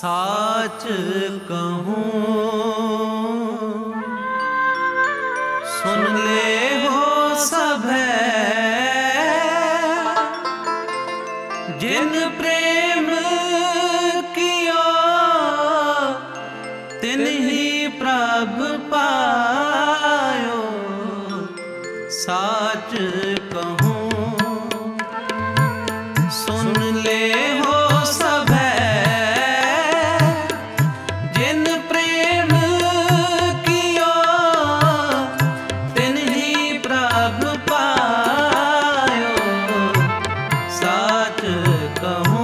साच कहूँ सुन ले हो सभै, जिन प्रेम कियो तिन्ही प्रभ पायो। साच कहूँ सुन ले हो सभै, जिन प्रेम कियो तिन्ही प्रभ पायो। साच कहूँ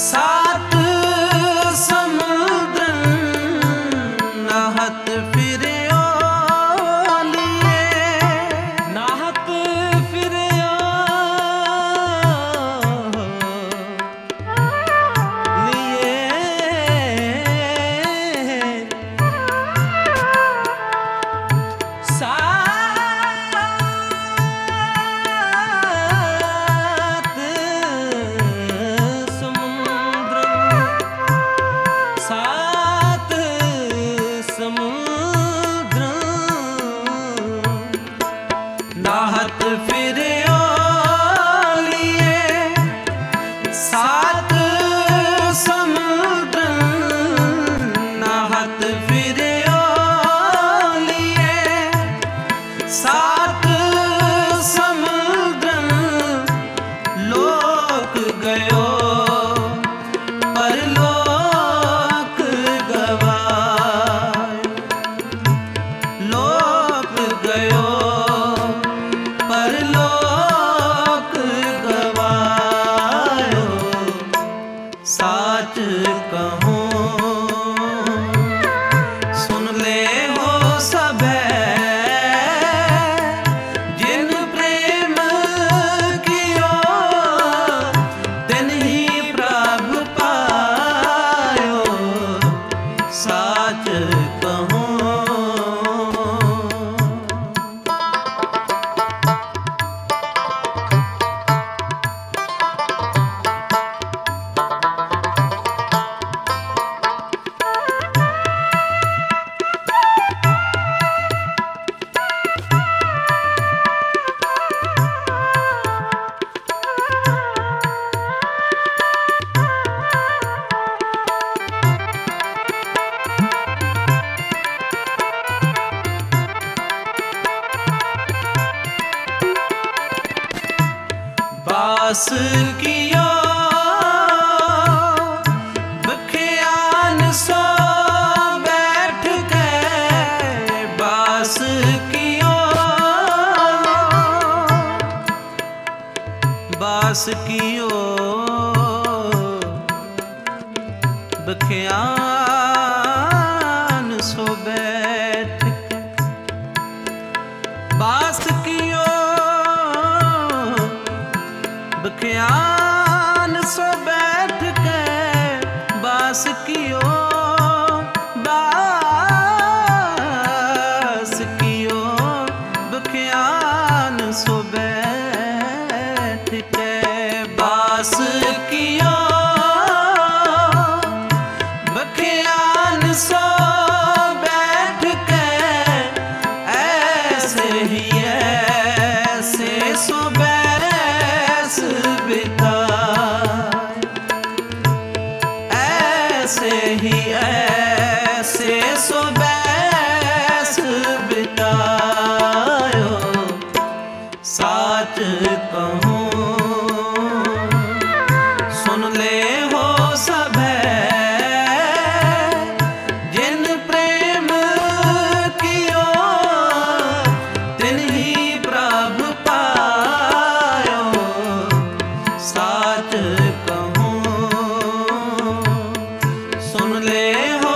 सात समुद्र नहत फिरयो लिए, नाहत फिरयो लिए, सात समुद्र, सात समुद्र नाहत फिरयो लिए, सात समुद्र नाहत फिरयो लिए, सात समुद्र लोक गयो परलोक गवाए, लोक गयो परलोक गवायो, साच कहूँ सुन ले हो सबे, जिन प्रेम कियो तिन्ही प्रभु पायो, साच कहूँ। बास कियो बख्यान सो बैठ के, बास कियो, बास कियो बख्यान सो बैठ के, बास कियो बख्यान सो बैठ के, बास कियो, बास कियो बख्यान सो बैठ के, बास कियो बख्यान सो बैठ के, ऐसे ही ऐसे सो बैस बिताए, ऐसे ही ऐसे सो बैस बितायो, साच कहूँ सुन ले हो सबे, जिन प्रेम कियो तिन्ही प्रभु पायो, साच कहूँ सुन ले हो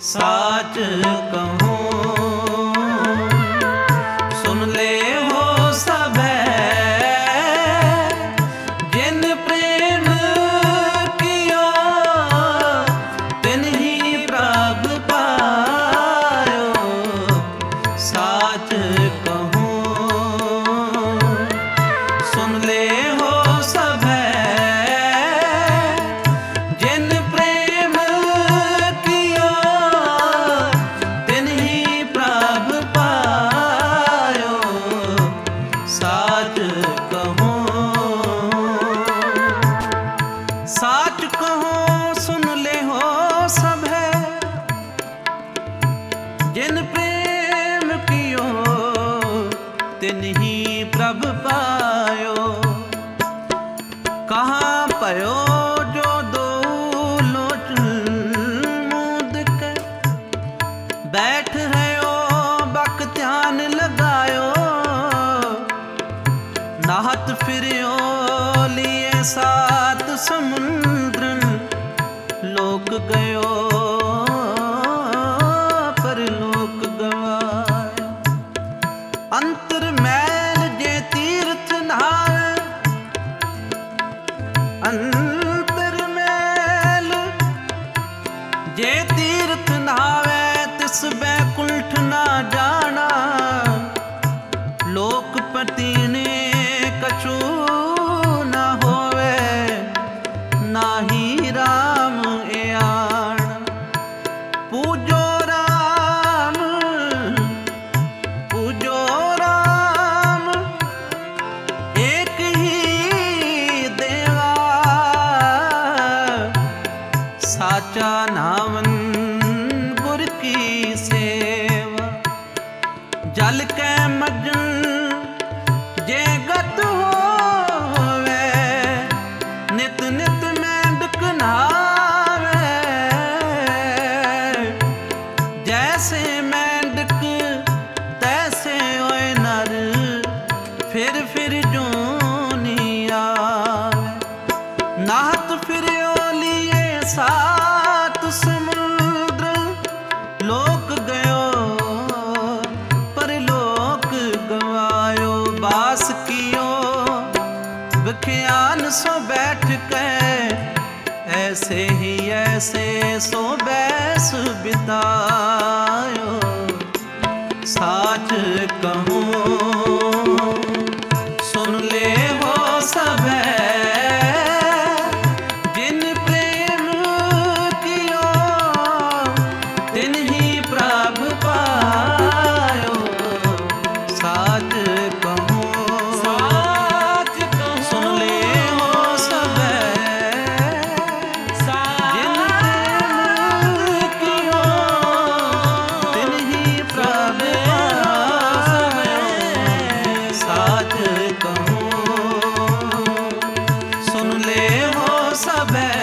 साच कहूँ सुन ले हो सबे जिन प्रेम कियो तिन ही प्रभ पायो साच कहूँ सुन ले हो सबे जिन प्रेम कियो तिन ही प्रभ पायो साच कहूँ साच कहूँ सुन ले हो सबे जिन प्रेम कियो तिन ही प्रभ पायो कहाँ पयो जो दो लोचन मूंद के बैठ है ओ बक ध्यान लगायो नाहत फिरियो लिए सात समुद्र लोक गयो पर लोक गवायो अंतर मैल जे तीर्थ नहावे अंतर मैल जे तीर्थ नहावे तिस बैकुंठ ना जाना लोकपति ने कछु न होवे नाही राम एयाण पूजो राम पूजो राम एक ही देवा साचा नावन गुर की सेवा जल के मजन जे गत होवे नित नित मेंढक नहावे जैसे मेंढक तैसे होए नर फिर जोनी आवे नाहत फिरियो लिए सात समुद्र लोक गयो पर लोक गवायो बास कियो विख्यान सो बैठ के ऐसे ही ऐसे सो बैस बितायो साच कहूँ सुन ले हो सबे जिन प्रेम कियो तिन ही प्रभ पायो साच कहूँ सुन ले हो सबे जिन प्रेम कियो तिन ही प्रभ पायो साच कहूँ सुन ले हो सबे